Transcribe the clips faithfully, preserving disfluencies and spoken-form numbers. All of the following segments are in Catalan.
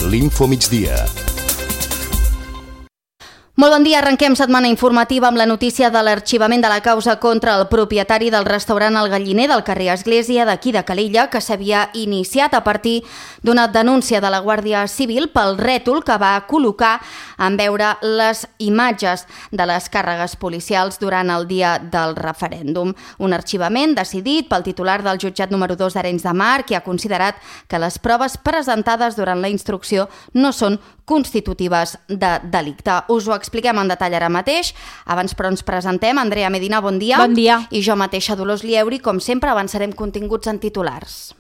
l'Info Migdia. Molt bon dia, arrenquem setmana informativa amb la notícia de l'arxivament de la causa contra el propietari del restaurant El Galliner del carrer Església d'aquí de Calella, que s'havia iniciat a partir d'una denúncia de la Guàrdia Civil pel rètol que va col·locar en veure les imatges de les càrregues policials durant el dia del referèndum. Un arxivament decidit pel titular del jutjat número dos d'Arenys de Mar, que ha considerat que les proves presentades durant la instrucció no són constitutives de delicte. Us ho expliquem en detall ara mateix. Abans, però, ens presentem. Andrea Medina, bon dia. Bon dia. I jo mateixa, Dolors Lieuri. Com sempre, avançarem continguts en titulars.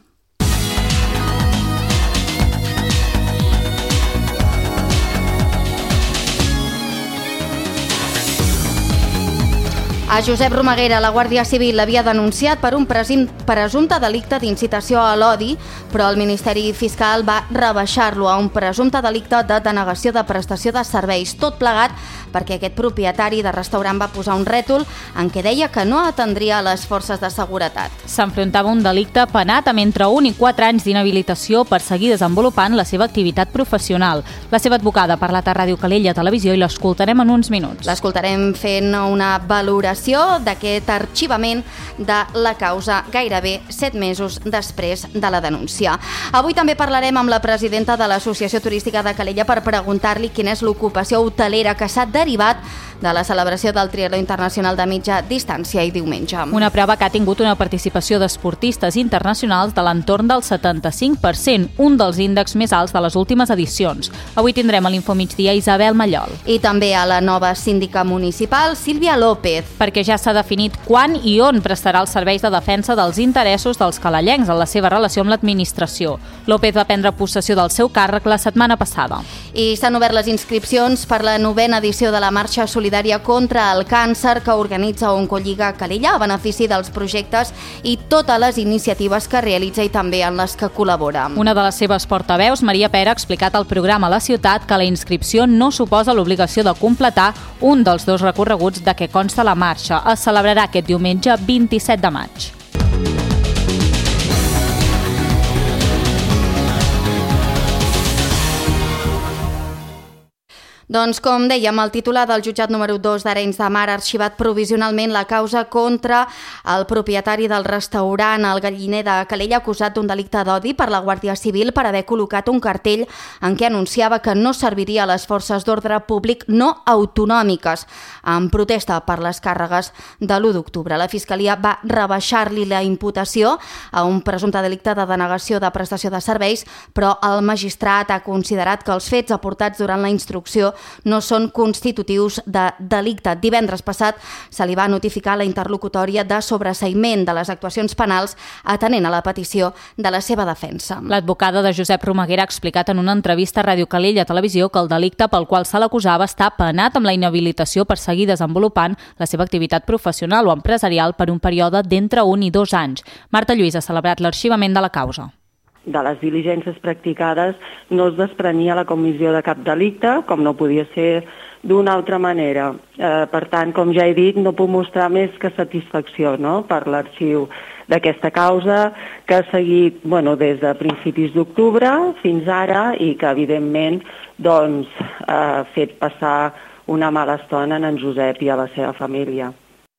A Josep Romaguera, la Guàrdia Civil l'havia denunciat per un presumpte delicte d'incitació a l'odi, però el Ministeri Fiscal va rebaixar-lo a un presumpte delicte de denegació de prestació de serveis. Tot plegat perquè aquest propietari de restaurant va posar un rètol en què deia que no atendria les forces de seguretat. S'enfrontava un delicte penat amb entre un i quatre anys d'inhabilitació per seguir desenvolupant la seva activitat professional. La seva advocada ha parlat a Ràdio Calella Televisió i l'escoltarem en uns minuts. L'escoltarem fent una valoració d'aquest arxivament de la causa gairebé set mesos després de la denúncia. Avui també parlarem amb la presidenta de l'Associació Turística de Calella per preguntar-li quina és l'ocupació hotelera que s'ha derivat de la celebració del Triatló Internacional de mitja distància i diumenge. Una prova que ha tingut una participació d'esportistes internacionals de l'entorn del setanta-cinc per cent, un dels índexs més alts de les últimes edicions. Avui tindrem a l'Info Migdia Isabel Mallol. I també a la nova síndica municipal, Sílvia López. Perquè ja s'ha definit quan i on prestarà els serveis de defensa dels interessos dels calellencs en la seva relació amb l'administració. López va prendre possessió del seu càrrec la setmana passada. I s'han obert les inscripcions per la novena edició de la Marxa Solidària contra el Càncer que organitza Oncolliga Calella a benefici dels projectes i totes les iniciatives que realitza i també en les que col·labora. Una de les seves portaveus, Maria Pera, ha explicat al programa La Ciutat que la inscripció no suposa l'obligació de completar un dels dos recorreguts de què consta la marxa. Es celebrarà aquest diumenge vint-i-set de maig. Doncs, com dèiem, el titular del jutjat número dos d'Arenys de Mar ha arxivat provisionalment la causa contra el propietari del restaurant El Galliner de Calella, acusat d'un delicte d'odi per la Guàrdia Civil per haver col·locat un cartell en què anunciava que no serviria a les forces d'ordre públic no autonòmiques, en protesta per les càrregues de l'u d'octubre. La Fiscalia va rebaixar-li la imputació a un presumpte delicte de denegació de prestació de serveis, però el magistrat ha considerat que els fets aportats durant la instrucció no són constitutius de delicte. Divendres passat se li va notificar la interlocutòria de sobreseïment de les actuacions penals atenent a la petició de la seva defensa. L'advocada de Josep Romaguera ha explicat en una entrevista a Ràdio Calella Televisió que el delicte pel qual se l'acusava està penat amb la inhabilitació per seguir desenvolupant la seva activitat professional o empresarial per un període d'entre un i dos anys. Marta Lluís ha celebrat l'arxivament de la causa. De les diligències practicades no es desprenia la comissió de cap delicte, com no podia ser d'una altra manera. Eh, per tant, com ja he dit, no puc mostrar més que satisfacció, no?, per l'arxiu d'aquesta causa, que ha seguit bueno, des de principis d'octubre fins ara i que, evidentment, doncs, ha fet passar una mala estona a en Josep i a la seva família.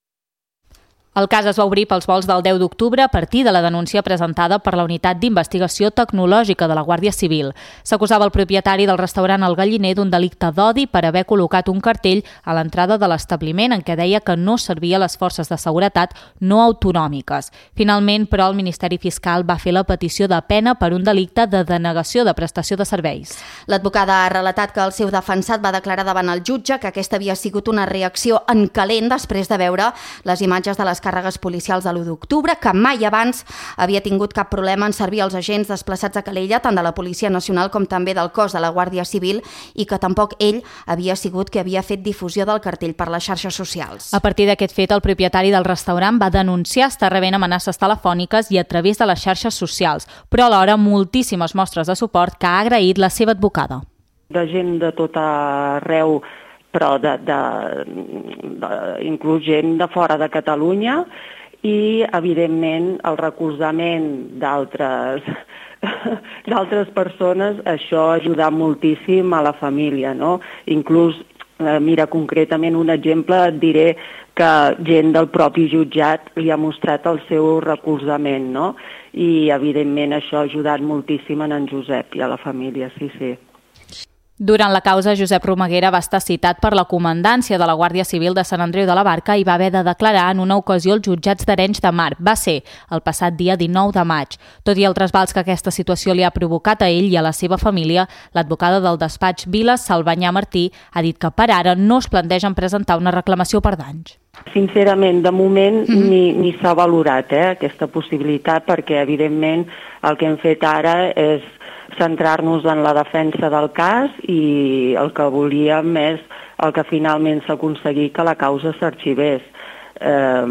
El cas es va obrir pels vols del deu d'octubre a partir de la denúncia presentada per la Unitat d'Investigació Tecnològica de la Guàrdia Civil. S'acusava el propietari del restaurant El Galliner d'un delicte d'odi per haver col·locat un cartell a l'entrada de l'establiment en què deia que no servia a les forces de seguretat no autonòmiques. Finalment, però, el Ministeri Fiscal va fer la petició de pena per un delicte de denegació de prestació de serveis. L'advocada ha relatat que el seu defensat va declarar davant el jutge que aquesta havia sigut una reacció en calent després de veure les imatges de les càrregues policials de l'u d'octubre, que mai abans havia tingut cap problema en servir als agents desplaçats a Calella, tant de la Policia Nacional com també del cos de la Guàrdia Civil, i que tampoc ell havia sigut que havia fet difusió del cartell per les xarxes socials. A partir d'aquest fet, el propietari del restaurant va denunciar estar rebent amenaces telefòniques i a través de les xarxes socials, però alhora moltíssimes mostres de suport que ha agraït la seva advocada. De gent de tot arreu, però de, de, de, inclús gent de fora de Catalunya, i, evidentment, el recolzament d'altres d'altres persones, això ha ajudat moltíssim a la família, no? Inclús, eh, mira, concretament un exemple, et diré que gent del propi jutjat li ha mostrat el seu recolzament, no? I, evidentment, això ha ajudat moltíssim en en Josep i a la família, sí, sí. Durant la causa, Josep Romaguera va estar citat per la comandància de la Guàrdia Civil de Sant Andreu de la Barca i va haver de declarar en una ocasió als jutjats d'Arenys de Mar. Va ser el passat dia dinou de maig. Tot i el trasbals que aquesta situació li ha provocat a ell i a la seva família, l'advocada del despatx Vila, Salvanyà Martí, ha dit que per ara no es plantegen presentar una reclamació per danys. Sincerament, de moment mm-hmm. ni, ni s'ha valorat eh, aquesta possibilitat, perquè evidentment el que hem fet ara és centrar-nos en la defensa del cas i el que volíem és el que finalment s'ha aconseguit, que la causa s'arxivés. Eh,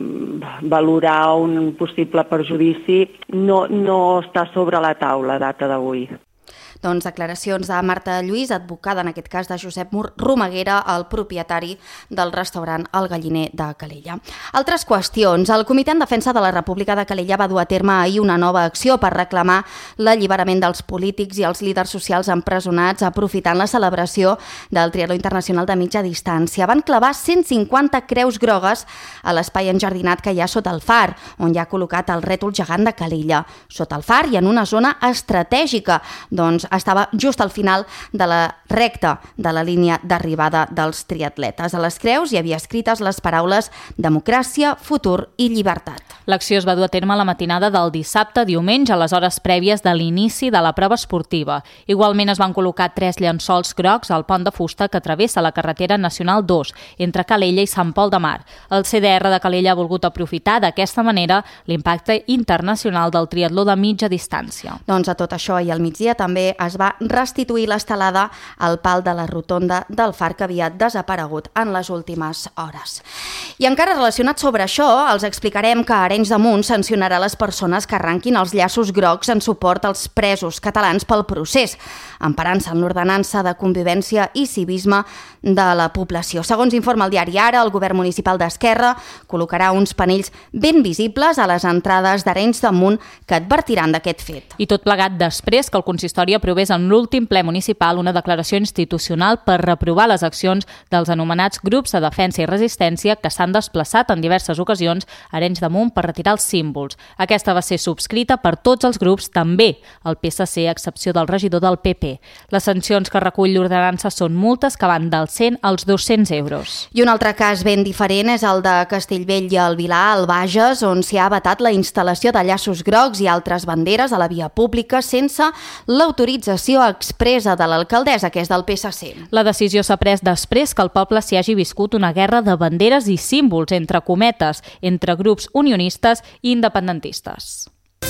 valorar un possible perjudici no, no està sobre la taula a data d'avui. Doncs declaracions de Marta Lluís, advocada en aquest cas de Josep Romaguera, el propietari del restaurant El Galliner de Calella. Altres qüestions. El Comitè en Defensa de la República de Calella va dur a terme ahir una nova acció per reclamar l'alliberament dels polítics i els líders socials empresonats aprofitant la celebració del Triatló Internacional de Mitja Distància. Van clavar cent cinquanta creus grogues a l'espai enjardinat que hi ha sota el far, on hi ha col·locat el rètol gegant de Calella. Sota el far i en una zona estratègica, doncs estava just al final de la recta de la línia d'arribada dels triatletes. A les creus hi havia escrites les paraules democràcia, futur i llibertat. L'acció es va dur a terme la matinada del dissabte, diumenge, a les hores prèvies de l'inici de la prova esportiva. Igualment es van col·locar tres llençols grocs al pont de fusta que travessa la carretera nacional dos, entre Calella i Sant Pol de Mar. El C D R de Calella ha volgut aprofitar d'aquesta manera l'impacte internacional del triatló de mitja distància. Doncs a tot això i al migdia també es va restituir l'estelada al pal de la rotonda del far que havia desaparegut en les últimes hores. I encara relacionat sobre això, els explicarem que Arenys de Munt sancionarà les persones que arranquin els llaços grocs en suport als presos catalans pel procés, emparant-se en l'ordenança de convivència i civisme de la població. Segons informa el diari Ara, el govern municipal d'Esquerra col·locarà uns panells ben visibles a les entrades d'Arenys de Munt que advertiran d'aquest fet. I tot plegat després que el consistori aprovés en l'últim ple municipal una declaració institucional per reprovar les accions dels anomenats grups de defensa i resistència que s'han desplaçat en diverses ocasions a Arenys de Munt per retirar els símbols. Aquesta va ser subscrita per tots els grups, també el P S C, a excepció del regidor del P P. Les sancions que recull l'ordenança són multes que van dels cent als dos-cents euros. I un altre cas ben diferent és el de Castellvell i el Vilar, al Bages, on s'hi ha vetat la instal·lació de llaços grocs i altres banderes a la via pública sense l'autorització expressa de l'alcaldessa, que és del P S C. La decisió s'ha pres després que el poble s'hi hagi viscut una guerra de banderes i símbols, entre cometes, entre grups unionistes i independentistes.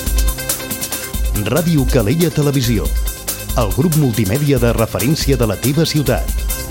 Ràdio Calella Televisió, el grup multimèdia de referència de la teva ciutat.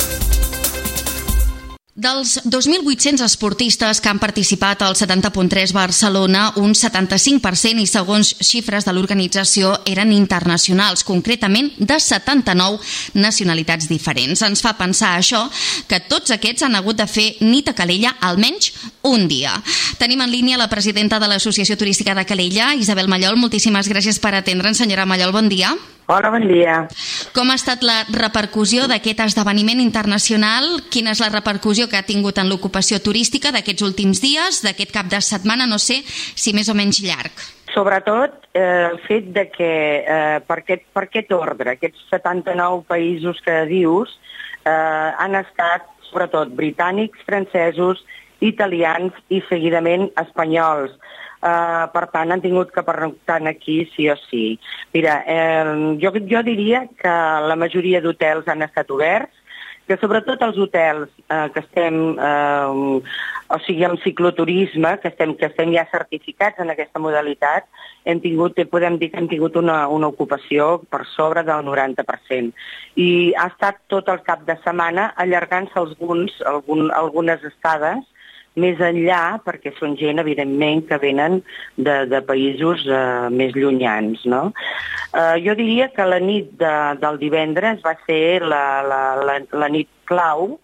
Dels dos mil vuit-cents esportistes que han participat al setanta punt tres Barcelona, un setanta-cinc per cent i segons xifres de l'organització eren internacionals, concretament de setanta-nou nacionalitats diferents. Ens fa pensar això que tots aquests han hagut de fer nit a Calella almenys un dia. Tenim en línia la presidenta de l'Associació Turística de Calella, Isabel Mallol. Moltíssimes gràcies per atendre'ns, senyora Mallol, bon dia. Hola, bon dia. Com ha estat la repercussió d'aquest esdeveniment internacional? Quina és la repercussió que ha tingut en l'ocupació turística d'aquests últims dies, d'aquest cap de setmana, no sé si més o menys llarg? Sobretot eh, el fet de que eh, per, aquest, per aquest ordre, aquests setanta-nou països que dius, eh, han estat sobretot britànics, francesos, italians i seguidament espanyols. Uh, per tant, han tingut que pernoctar aquí sí o sí. Mira, eh, jo, jo diria que la majoria d'hotels han estat oberts, que sobretot els hotels eh, que estem, eh, o sigui, amb cicloturisme, que estem, que estem ja certificats en aquesta modalitat, hem tingut, podem dir que hem tingut una, una ocupació per sobre del noranta per cent. I ha estat tot el cap de setmana allargant-se alguns, algun, algunes estades, més enllà, perquè són gent, evidentment, que venen de, de països eh, més llunyans, no? Eh, jo diria que la nit de, del divendres va ser la, la, la, la nit clau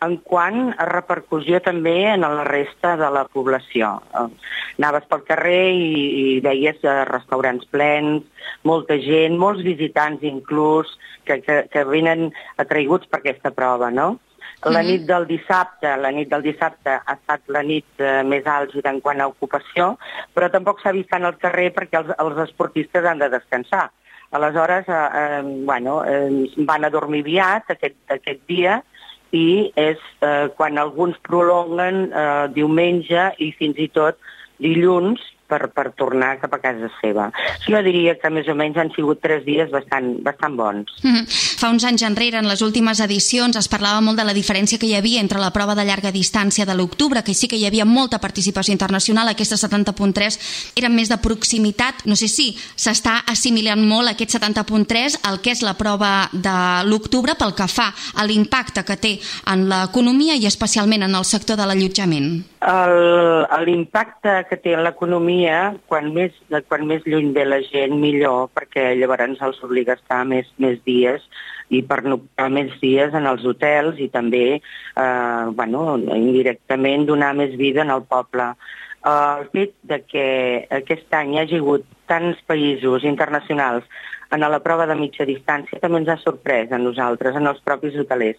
en quant a repercussió també en la resta de la població. Anaves pel carrer i, i veies restaurants plens, molta gent, molts visitants inclús, que, que, que venen atraiguts per aquesta prova, no? La nit del dissabte, la nit del dissabte ha estat la nit eh, més àlgida en quant a ocupació, però tampoc s'ha vist tant al carrer perquè els, els esportistes han de descansar. Aleshores, eh, eh, bueno, eh, van a dormir aviat aquest, aquest dia i és eh, quan alguns prolonguen eh, diumenge i fins i tot dilluns per, per tornar cap a casa seva. Jo diria que més o menys han sigut tres dies bastant, bastant bons. Mm-hmm. Fa uns anys enrere, en les últimes edicions, es parlava molt de la diferència que hi havia entre la prova de llarga distància de l'octubre, que sí que hi havia molta participació internacional, aquestes setanta punt tres eren més de proximitat. No sé si s'està assimilant molt aquest setanta punt tres al que és la prova de l'octubre pel que fa a l'impacte que té en l'economia i especialment en el sector de l'allotjament. L'impacte que té en l'economia, quan més, quan més lluny ve la gent, millor, perquè llavors els obliga a estar més, més dies i per noctar més dies en els hotels i també, eh, bueno, indirectament donar més vida en el poble. El fet de que aquest any hi hagi hagut tants països internacionals en la prova de mitja distància també ens ha sorprès a nosaltres, en els propis hotelers.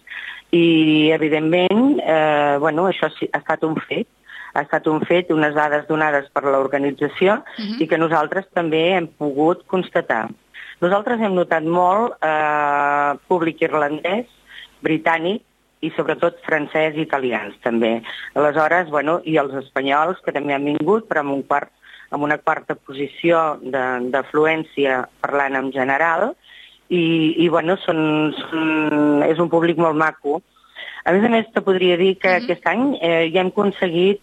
I, evidentment, eh, bueno, això ha estat un fet, ha estat un fet, unes dades donades per l'organització uh-huh. i que nosaltres també hem pogut constatar. Nosaltres hem notat molt eh, públic irlandès, britànic i sobretot francès i italians també. Aleshores, bueno, i els espanyols que també han vingut, però amb, un quart, amb una quarta posició d'afluència parlant en general i, i bueno, són, són, és un públic molt maco. A més a més, te podria dir que uh-huh. aquest any eh, ja hem aconseguit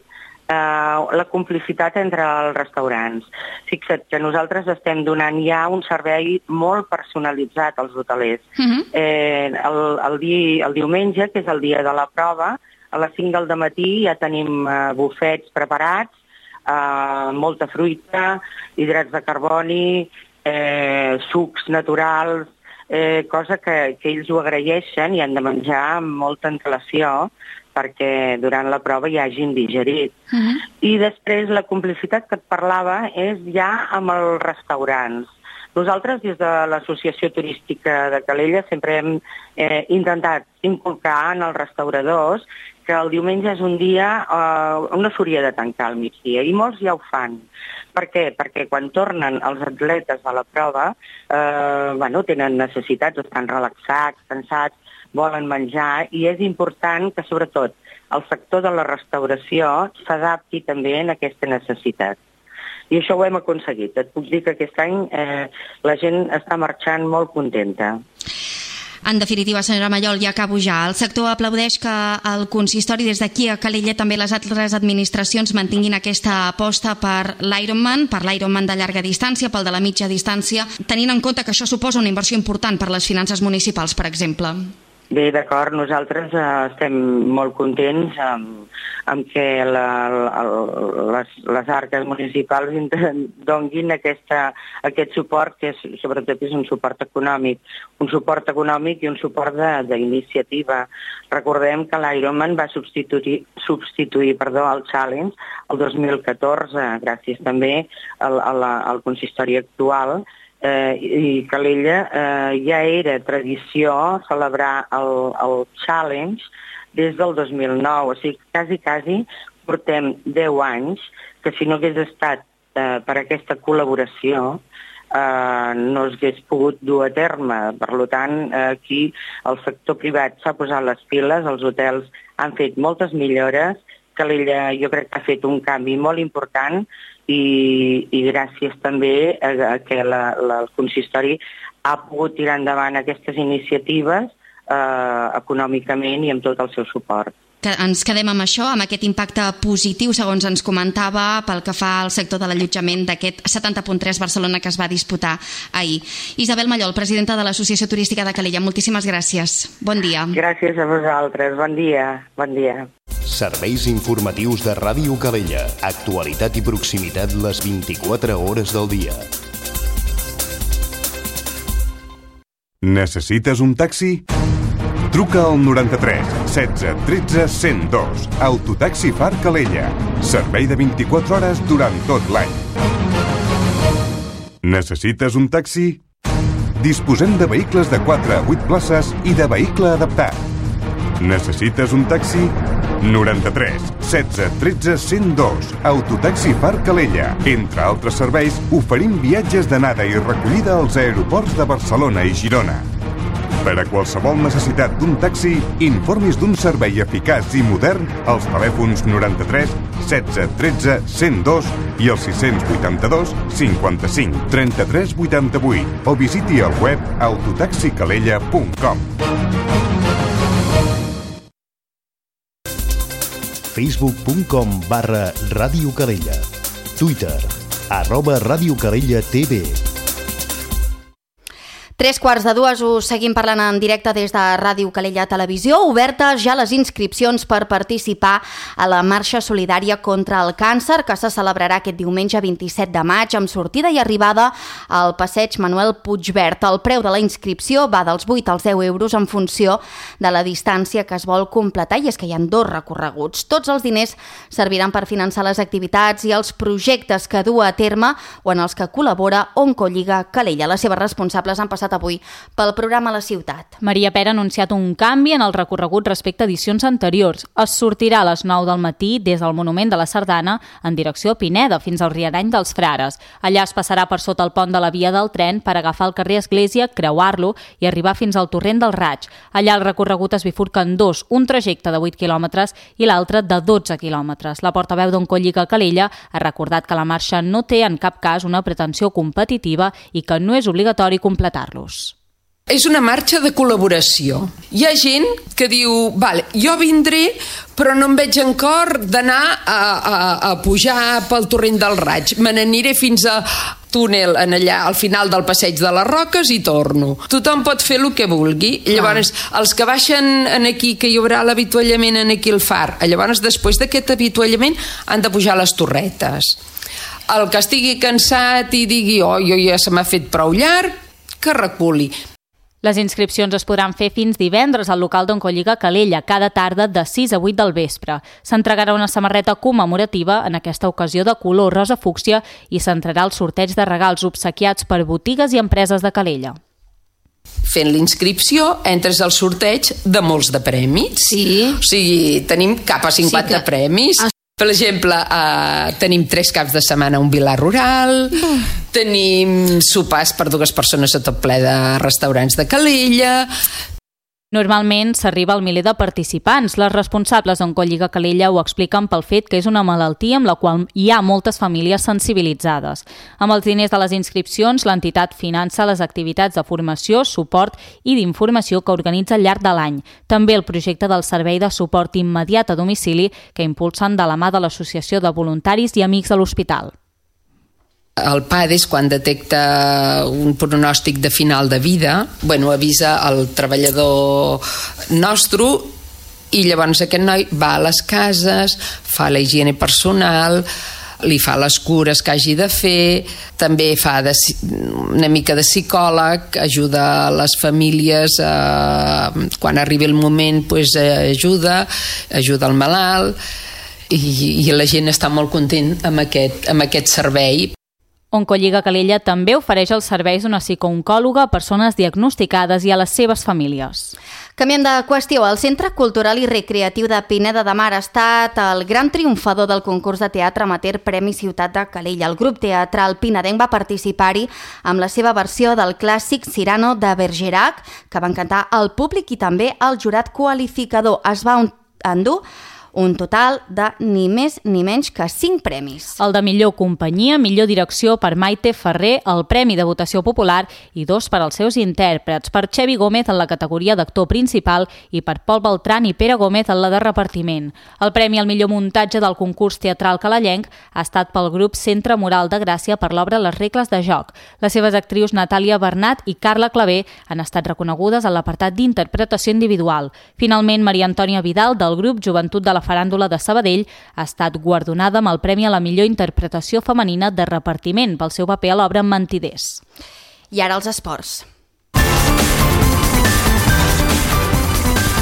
Uh, la complicitat entre els restaurants. Fixa't que nosaltres estem donant ja un servei molt personalitzat als hotelers. Uh-huh. eh, el, el, di, el diumenge, que és el dia de la prova, a les cinc del matí ja tenim uh, bufets preparats, uh, molta fruita, hidrats de carboni, eh, sucs naturals, eh, cosa que, que ells ho agraeixen i han de menjar amb molta antelació perquè durant la prova hi hagin digerit. Uh-huh. I després la complicitat que et parlava és ja amb els restaurants. Nosaltres, des de l'Associació Turística de Calella, sempre hem eh, intentat inculcar en els restauradors que el diumenge és un dia eh, on no s'hauria de tancar al migdia, i molts ja ho fan. Per què? Perquè quan tornen els atletes a la prova, eh, bueno, tenen necessitats, estan relaxats, cansats, volen menjar, i és important que, sobretot, el sector de la restauració s'adapti també en aquesta necessitat. I això ho hem aconseguit. Et puc dir que aquest any eh, la gent està marxant molt contenta. En definitiva, senyora Mallol, ja acabo ja. El sector aplaudeix que el consistori des d'aquí a Calella també les altres administracions mantinguin aquesta aposta per l'Ironman, per l'Ironman de llarga distància, pel de la mitja distància, tenint en compte que això suposa una inversió important per les finances municipals, per exemple. Bé, d'acord, nosaltres eh, estem molt contents amb, amb que la, la, les, les arques municipals donguin aquesta, aquest suport, que és, sobretot és un suport econòmic, un suport econòmic i un suport d'iniciativa. Recordem que l'Ironman va substituir, substituir perdó, el Challenge el dos mil catorze, gràcies també al, al, al consistori actual, Eh, i Calella eh, ja era tradició celebrar el, el Challenge des del dos mil nou, o sigui, quasi, quasi portem deu anys que si no hagués estat eh, per aquesta col·laboració eh, no s'hagués pogut dur a terme. Per tant, eh, aquí el sector privat s'ha posat les piles, els hotels han fet moltes millores, Calella jo crec que ha fet un canvi molt important i, i gràcies també a, a que la, la, el consistori ha pogut tirar endavant aquestes iniciatives eh, econòmicament i amb tot el seu suport. Que ens quedem amb això, amb aquest impacte positiu, segons ens comentava, pel que fa al sector de l'allotjament d'aquest setanta punt tres Barcelona que es va disputar ahir. Isabel Mallol, presidenta de l'Associació Turística de Calella, moltíssimes gràcies. Bon dia. Gràcies a vosaltres. Bon dia. Bon dia. Serveis informatius de Ràdio Calella. Actualitat i proximitat les vint-i-quatre hores del dia. Necessites un taxi? Truca al noranta-tres setze tretze cent dos. Autotaxi Far Calella. Servei de vint-i-quatre hores durant tot l'any. Necessites un taxi? Disposem de vehicles de quatre a vuit places i de vehicle adaptat. Necessites un taxi? noranta-tres setze tretze cent dos. Autotaxi Far Calella. Entre altres serveis, oferim viatges d'anada i recollida als aeroports de Barcelona i Girona. Per a qualsevol necessitat d'un taxi, informis d'un servei eficaç i modern als telèfons noranta-tres setze tretze cent dos i el sis vuit dos cinquanta-cinc trenta-tres vuitanta-vuit o visiti el web autotaxicalella punt com. facebook punt com barra Ràdio Calella. Twitter, arroba Ràdio Calella T V. Tres quarts de dues us seguim parlant en directe des de Ràdio Calella Televisió. Obertes ja les inscripcions per participar a la marxa solidària contra el càncer que se celebrarà aquest diumenge vint-i-set de maig amb sortida i arribada al passeig Manuel Puigvert. El preu de la inscripció va dels vuit als deu euros en funció de la distància que es vol completar i és que hi ha dos recorreguts. Tots els diners serviran per finançar les activitats i els projectes que du a terme o en els que col·labora Oncolliga Calella. Les seves responsables han passat avui pel programa La Ciutat. Maria Pera ha anunciat un canvi en el recorregut respecte a edicions anteriors. Es sortirà a les nou del matí des del Monument de la Sardana en direcció a Pineda fins al Riarany dels Frares. Allà es passarà per sota el pont de la via del tren per agafar el carrer Església, creuar-lo i arribar fins al Torrent del Raig. Allà el recorregut es bifurca en dos, un trajecte de vuit quilòmetres i l'altre de dotze quilòmetres. La portaveu d'Oncolliga Calella ha recordat que la marxa no té en cap cas una pretensió competitiva i que no és obligatori completar-la. És una marxa de col·laboració. Hi ha gent que diu, vale, jo vindré, però no em veig en cor d'anar a, a, a pujar pel Torrent del Raig. Me n'aniré fins a túnel en allà al final del passeig de les Roques i torno. Tothom pot fer el que vulgui. Llavors, ah. els que baixen en aquí, que hi haurà l'avituallament en aquí al Far, llavors després d'aquest avituallament han de pujar les torretes. El que estigui cansat i digui, oh, jo ja se m'ha fet prou llarg, que reculi. Les inscripcions es podran fer fins divendres al local d'Oncolliga Calella, cada tarda de sis a vuit del vespre. S'entregarà una samarreta commemorativa, en aquesta ocasió de color rosa fúcsia, i s'entrarà el sorteig de regals obsequiats per botigues i empreses de Calella. Fent l'inscripció entres al sorteig de molts de premis. Sí. O sigui, tenim cap a cinquanta sí que... premis. Per exemple, eh, tenim tres caps de setmana a un vilar rural, mm. tenim sopars per dues persones a tot ple de restaurants de Calella. Normalment s'arriba al miler de participants. Les responsables d'Oncolliga Calella ho expliquen pel fet que és una malaltia amb la qual hi ha moltes famílies sensibilitzades. Amb els diners de les inscripcions, l'entitat finança les activitats de formació, suport i d'informació que organitza al llarg de l'any. També el projecte del servei de suport immediat a domicili que impulsen de la mà de l'Associació de Voluntaris i Amics de l'Hospital. El PADES, quan detecta un pronòstic de final de vida, bueno, avisa al treballador nostre i llavors aquest noi va a les cases, fa la higiene personal, li fa les cures que hagi de fer, també fa de, una mica de psicòleg, ajuda les famílies, eh, quan arribi el moment pues, ajuda, ajuda el malalt i, i la gent està molt content amb aquest, amb aquest servei. Oncolliga Calella també ofereix els serveis d'una psicooncòloga a persones diagnosticades i a les seves famílies. Canviem de qüestió. El Centre Cultural i Recreatiu de Pineda de Mar ha estat el gran triomfador del concurs de teatre amateur Premi Ciutat de Calella. El grup teatral pinedenc va participar-hi amb la seva versió del clàssic Cyrano de Bergerac, que va encantar al públic i també al jurat qualificador. Es va endur un total de ni més ni menys que cinc premis. El de millor companyia, millor direcció per Maite Ferrer, el Premi de Votació Popular i dos per als seus intèrprets, per Xevi Gómez en la categoria d'actor principal i per Pol Beltran i Pere Gómez en la de repartiment. El Premi al millor muntatge del concurs teatral calellenc ha estat pel grup Centre Moral de Gràcia per l'obra Les regles de joc. Les seves actrius Natàlia Bernat i Carla Clavé han estat reconegudes en l'apartat d'interpretació individual. Finalment, Maria Antònia Vidal, del grup Joventut de la Faràndula de Sabadell, ha estat guardonada amb el Premi a la millor interpretació femenina de repartiment pel seu paper a l'obra Mentiders. I ara els esports.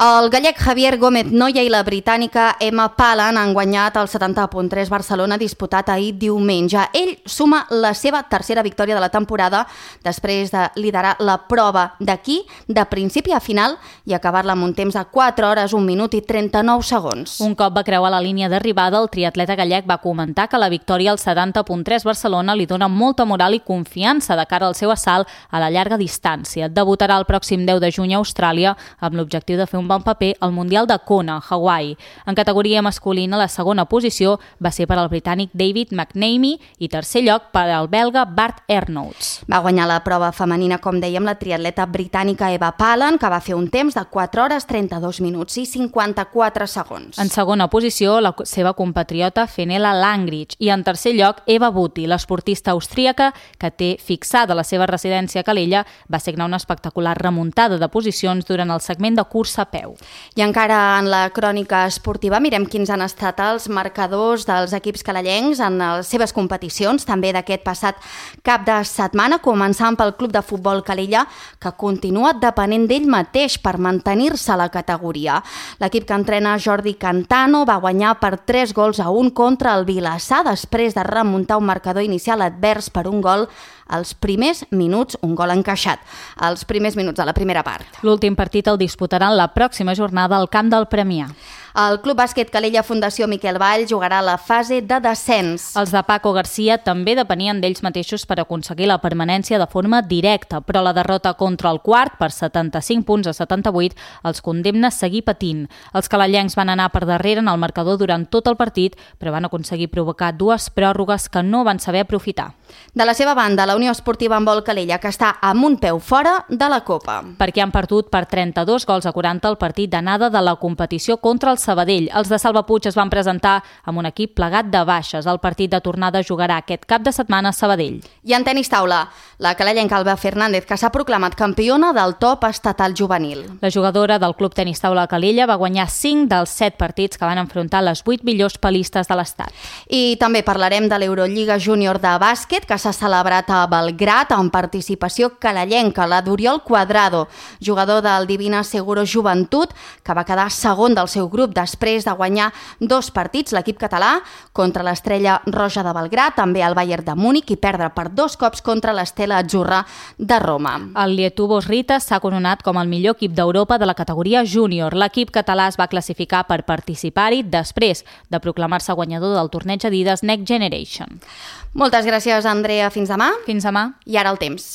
El gallec Javier Gómez Noya i la britànica Emma Palan han guanyat el setanta punt tres Barcelona disputat ahir diumenge. Ell suma la seva tercera victòria de la temporada després de liderar la prova d'aquí, de principi a final, i acabar-la amb un temps de quatre hores, un minut i trenta-nou segons. Un cop va creuar la línia d'arribada, el triatleta gallec va comentar que la victòria al setanta punt tres Barcelona li dona molta moral i confiança de cara al seu assalt a la llarga distància. Debutarà el pròxim deu de juny a Austràlia amb l'objectiu de fer un bon paper al Mundial de Kona, Hawaii. En categoria masculina, la segona posició va ser per al britànic David McNamee i tercer lloc per al belga Bart Ernouts. Va guanyar la prova femenina, com dèiem, la triatleta britànica Eva Palan, que va fer un temps de quatre hores, trenta-dos minuts i cinquanta-quatre segons. En segona posició, la seva compatriota Fenella Langridge i en tercer lloc Eva Buti, l'esportista austríaca que té fixada la seva residència a Calella, va signar una espectacular remuntada de posicions durant el segment de cursa a peu. I encara en la crònica esportiva mirem quins han estat els marcadors dels equips calellencs en les seves competicions, també d'aquest passat cap de setmana, començant pel Club de Futbol Calella, que continua depenent d'ell mateix per mantenir-se a la categoria. L'equip que entrena Jordi Cantano va guanyar per tres gols a un contra el Vilassar després de remuntar un marcador inicial advers per un gol als primers minuts, un gol encaixat, als primers minuts de la primera part. L'últim partit el disputaran la pròxima jornada al camp del Premià. El Club Bàsquet Calella Fundació Miquel Vall jugarà la fase de descens. Els de Paco Garcia també depenien d'ells mateixos per aconseguir la permanència de forma directa, però la derrota contra el quart, per setanta-cinc punts a setanta-vuit, els condemna a seguir patint. Els calellencs van anar per darrere en el marcador durant tot el partit, però van aconseguir provocar dues pròrrogues que no van saber aprofitar. De la seva banda, la Unió Esportiva Handbol Calella, que està amb un peu fora de la Copa. Perquè han perdut per trenta-dos gols a quaranta el partit d'anada de la competició contra el Sabadell. Els de Salvapuig es van presentar amb un equip plegat de baixes. El partit de tornada jugarà aquest cap de setmana a Sabadell. I en tenis taula, la calellenca Alba Fernández, que s'ha proclamat campiona del top estatal juvenil. La jugadora del Club Tenis Taula Calella va guanyar cinc dels set partits que van enfrontar les vuit millors palistes de l'estat. I també parlarem de l'Eurolliga Júnior de bàsquet, que s'ha celebrat a Belgrat amb participació calellenca, la d'Oriol Cuadrado, jugador del Divina Seguro Joventut, que va quedar segon del seu grup després de guanyar dos partits, l'equip català contra l'Estrella Roja de Belgrat, també el Bayern de Múnich, i perdre per dos cops contra l'Estela Azzurra de Roma. El Lietuvos Ritas s'ha coronat com el millor equip d'Europa de la categoria júnior. L'equip català es va classificar per participar-hi després de proclamar-se guanyador del torneig Adidas Next Generation. Moltes gràcies, Andrea. Fins demà. Fins demà. I ara el temps.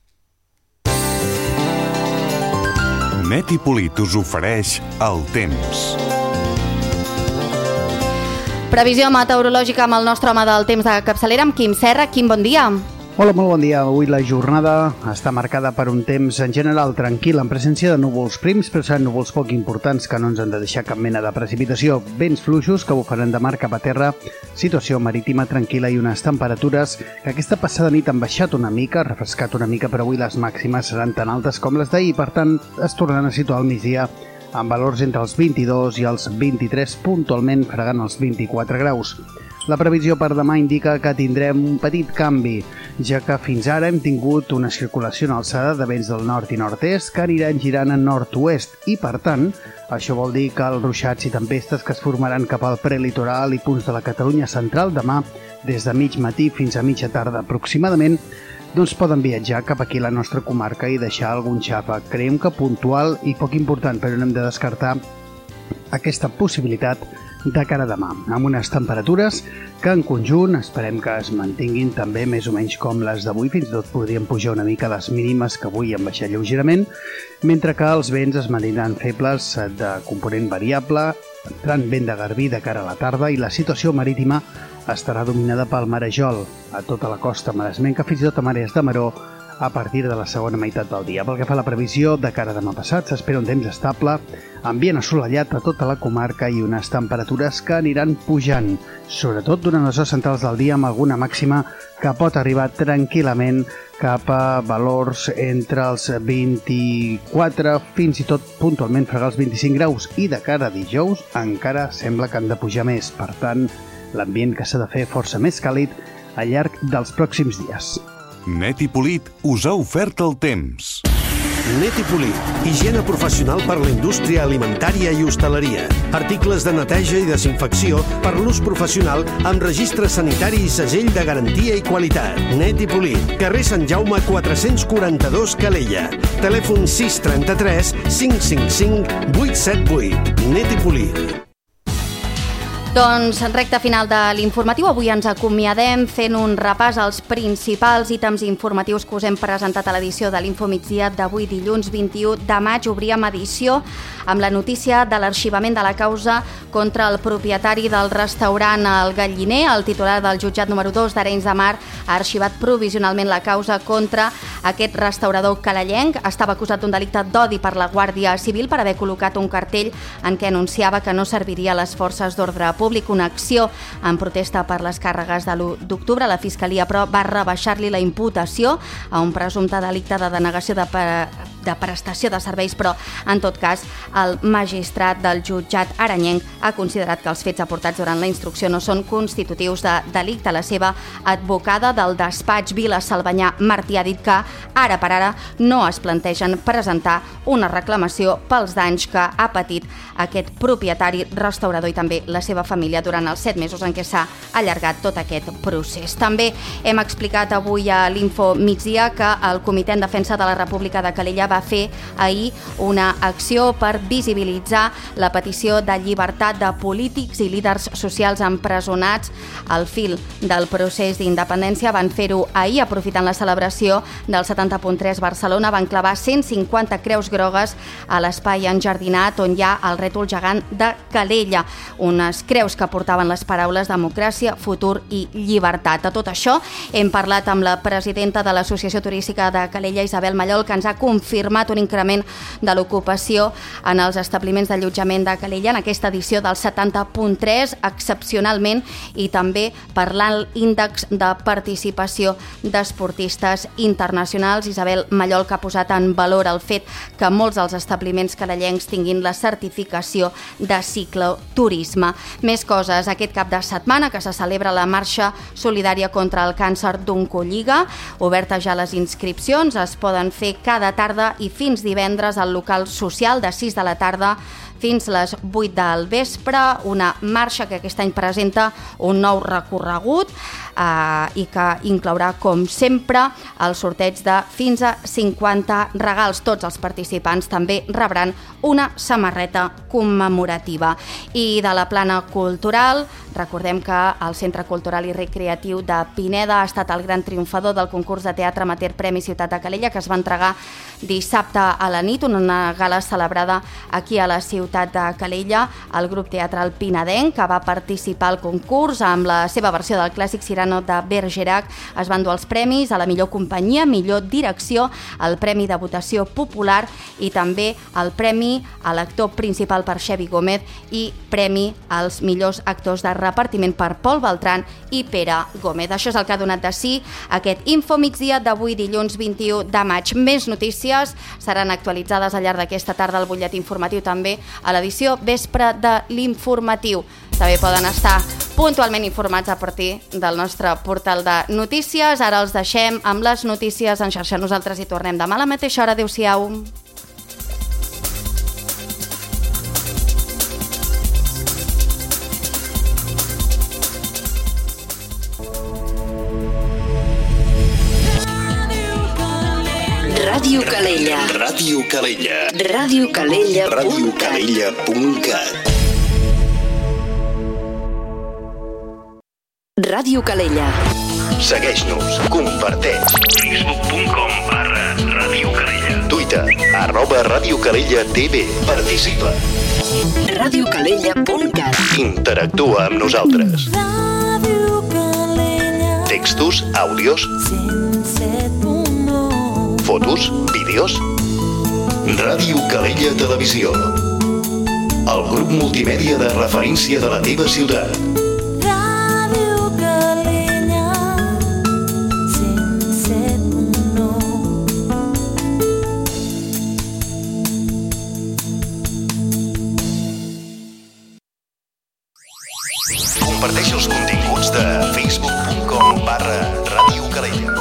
Net i Polit us ofereix el temps. Previsió meteorològica amb el nostre home del temps de capçalera, amb Quim Serra. Quim, bon dia. Hola, molt bon dia. Avui la jornada està marcada per un temps en general tranquil, en presència de núvols prims, però seran núvols poc importants que no ens han de deixar cap mena de precipitació. Vents fluixos que bufaran de mar cap a terra, situació marítima tranquil·la i unes temperatures que aquesta passada nit han baixat una mica, refrescat una mica, però avui les màximes seran tan altes com les d'ahir, per tant es tornaran a situar al migdia amb valors entre els vint-i-dos i els vint-i-tres, puntualment fregant els vint-i-quatre graus. La previsió per demà indica que tindrem un petit canvi, ja que fins ara hem tingut una circulació en alçada de vents del nord i nord-est que aniran girant en nord-oest i, per tant, això vol dir que els ruixats i tempestes que es formaran cap al prelitoral i punts de la Catalunya central demà, des de mig matí fins a mitja tarda aproximadament, doncs poden viatjar cap aquí a la nostra comarca i deixar algun xàfec. Creiem que puntual i poc important, però no hem de descartar aquesta possibilitat de cara a demà, amb unes temperatures que en conjunt esperem que es mantinguin també més o menys com les d'avui, fins i tot podrien pujar una mica les mínimes que avui han baixat lleugerament, mentre que els vents es mantindran febles de component variable, entrant vent de garbí de cara a la tarda i la situació marítima estarà dominada pel marejol a tota la costa maresmenca, fins i tot a mares de maró, a partir de la segona meitat del dia. Pel que fa a la previsió, de cara a demà passat s'espera un temps estable, ambient assolellat a tota la comarca i unes temperatures que aniran pujant, sobretot durant les hores centrals del dia, amb alguna màxima que pot arribar tranquil·lament cap a valors entre els vint-i-quatre, fins i tot puntualment fregar els vint-i-cinc graus, i de cara a dijous encara sembla que han de pujar més. Per tant, l'ambient que s'ha de fer força més càlid al llarg dels pròxims dies. Net i Polit us ha ofert el temps. Net i Polir. Higiene professional per la indústria alimentària i hostaleria. Articles de neteja i desinfecció per l'ús professional amb registre sanitari i segell de garantia i qualitat. Net i Polir. Carrer Sant Jaume quatre-cents quaranta-dos, Calella. Telèfon sis trenta-tres cinc cinc cinc vuit set vuit. Net i Polir. Doncs recte final de l'informatiu. Avui ens acomiadem fent un repàs als principals ítems informatius que us hem presentat a l'edició de l'Infomigdia d'avui dilluns vint-i-u de maig. Obríem edició amb la notícia de l'arxivament de la causa contra el propietari del restaurant El Galliner. El titular del jutjat número dos d'Arenys de Mar ha arxivat provisionalment la causa contra aquest restaurador calellenc. Estava acusat d'un delicte d'odi per la Guàrdia Civil per haver col·locat un cartell en què anunciava que no serviria a les forces d'ordre públic, una acció en protesta per les càrregues de l'u d'octubre. La Fiscalia, però, va rebaixar-li la imputació a un presumpte delicte de denegació de, de prestació de serveis, però, en tot cas, el magistrat del jutjat arenyenc ha considerat que els fets aportats durant la instrucció no són constitutius de delicte. La seva advocada del despatx Vila Salvanyà Martí ha dit que, ara per ara, no es plantegen presentar una reclamació pels danys que ha patit aquest propietari, restaurador i també la seva família durant els set mesos en què s'ha allargat tot aquest procés. També hem explicat avui a l'Info Migdia que el Comitè en Defensa de la República de Calella va fer ahir una acció per visibilitzar la petició de llibertat de polítics i líders socials empresonats al fil del procés d'independència. Van fer-ho ahir, aprofitant la celebració del setanta punt tres Barcelona. Van clavar cent cinquanta creus grogues a l'espai enjardinat on hi ha el rètol gegant de Calella, unes creus que portaven les paraules democràcia, futur i llibertat. De tot això hem parlat amb la presidenta de l'Associació Turística de Calella, Isabel Mallol, que ens ha confirmat un increment de l'ocupació en els establiments d'allotjament de Calella en aquesta edició del setanta punt tres, excepcionalment, i també per l'alt índex de participació d'esportistes internacionals. Isabel Mallol, que ha posat en valor el fet que molts dels establiments calellencs tinguin la certificació de cicloturisme. Més coses. Aquest cap de setmana que se celebra la marxa solidària contra el càncer d'Oncolliga. Obertes ja les inscripcions, es poden fer cada tarda i fins divendres al local social de sis de la tarda fins les vuit del vespre, una marxa que aquest any presenta un nou recorregut eh, i que inclourà, com sempre, el sorteig de fins a cinquanta regals. Tots els participants també rebran una samarreta commemorativa. I de la plana cultural, recordem que el Centre Cultural i Recreatiu de Pineda ha estat el gran triomfador del concurs de teatre amateur Premi Ciutat de Calella, que es va entregar dissabte a la nit, una gala celebrada aquí a la ciutat de Calella. El grup teatral pinadenc, que va participar al concurs amb la seva versió del clàssic Cyrano de Bergerac, es van dur els premis a la millor companyia, millor direcció, el Premi de Votació Popular i també el Premi a l'actor principal per Xevi Gómez i Premi als millors actors de repartiment per Pol Beltran i Pere Gómez. Això és el que ha donat de si aquest Infomigdia d'avui dilluns vint-i-u de maig. Més notícies seran actualitzades al llarg d'aquesta tarda al butlletí informatiu, també a l'edició vespre de l'Informatiu. També poden estar puntualment informats a partir del nostre portal de notícies. Ara els deixem amb les notícies en xarxa. Nosaltres hi tornem demà a la mateixa hora. Adéu-siau. Ràdio Calella. Ràdio Calella. Ràdio Calella. Ràdio Calella punt cat. Ràdio Calella. Segueix-nos, comparteix. facebook punt com barra Ràdio Calella. Twitter, arroba Ràdio Calella T V. Participa. Ràdio Calella punt cat. Interactua amb nosaltres. Ràdio Calella. Textos, àudios, fotos, vídeos. Ràdio Calella Televisió. El grup multimèdia de referència de la teva ciutat. Ràdio Calella cent set punt nou. Comparteix els continguts de facebook punt com barra Ràdio Calella.